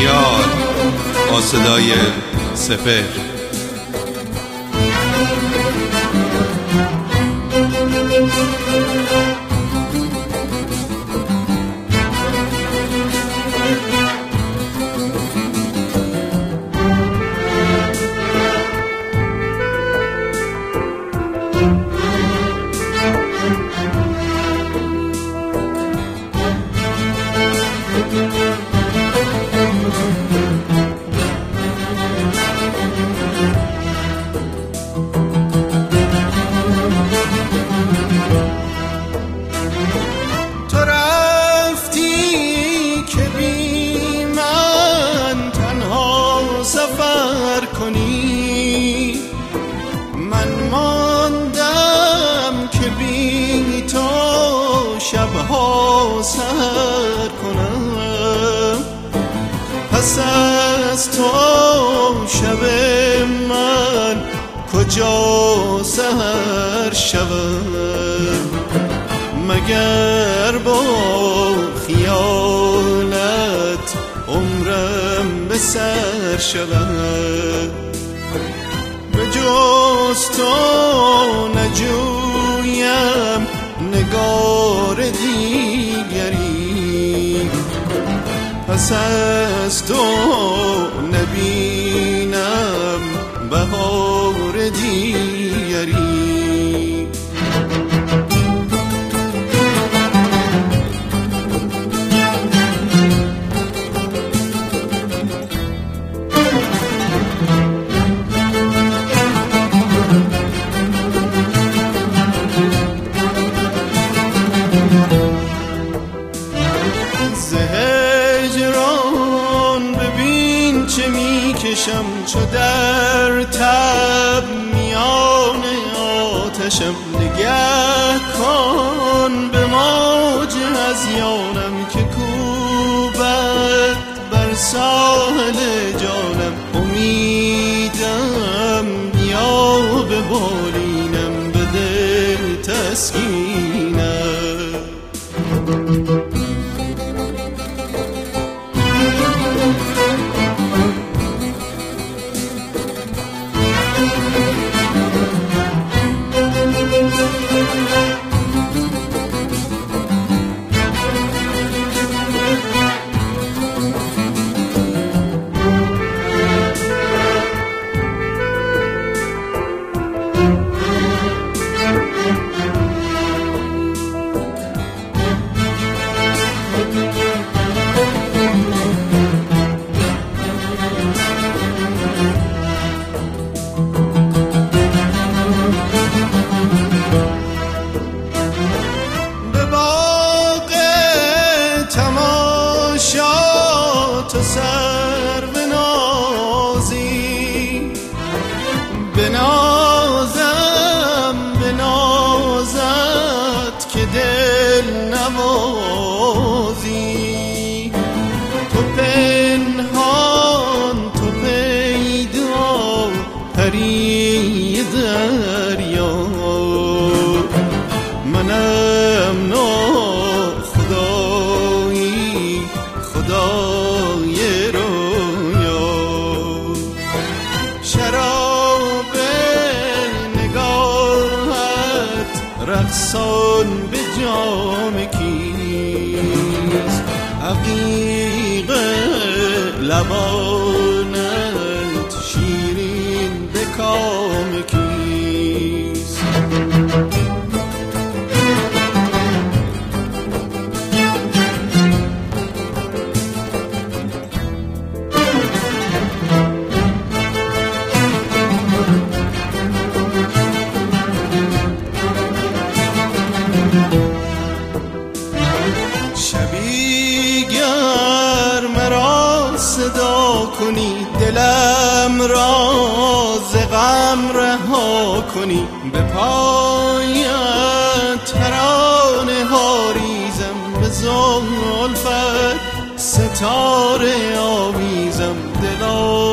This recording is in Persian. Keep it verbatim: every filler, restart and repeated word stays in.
خیال با صدای سپهر. تو رفتی که بی من تنها سفر کنی، من ماندم که بی تو شبها سر کنم. پس از تو شب من کجا سحر شود، مگر با خیالت عمرم به سر شود. به جز تو نجویم نگار دیگری، پس از تو نبینم بهار دیگری. هجران ببین چه میکشم، چو در تب میان آتشم. نگه کن به موج هذیانم که کوبد بر ساحل جانم. امیدم بیا به بالینم، به دل تسکینم. تو سر بنازی، بنازم بنازد که دل نوازی. تو پنهان تو پیدا پری دریا، منم ناخدایی خدای رویا. شراب نگاهت رقصان به جام کیست، عقیق لبانت شیرین به کام کیست. شبی گر مرا صدا کنی، دلم را ز غم رها کنی. به پایت ترانه ها ریزم، به زلفت ستاره آویزم. دلا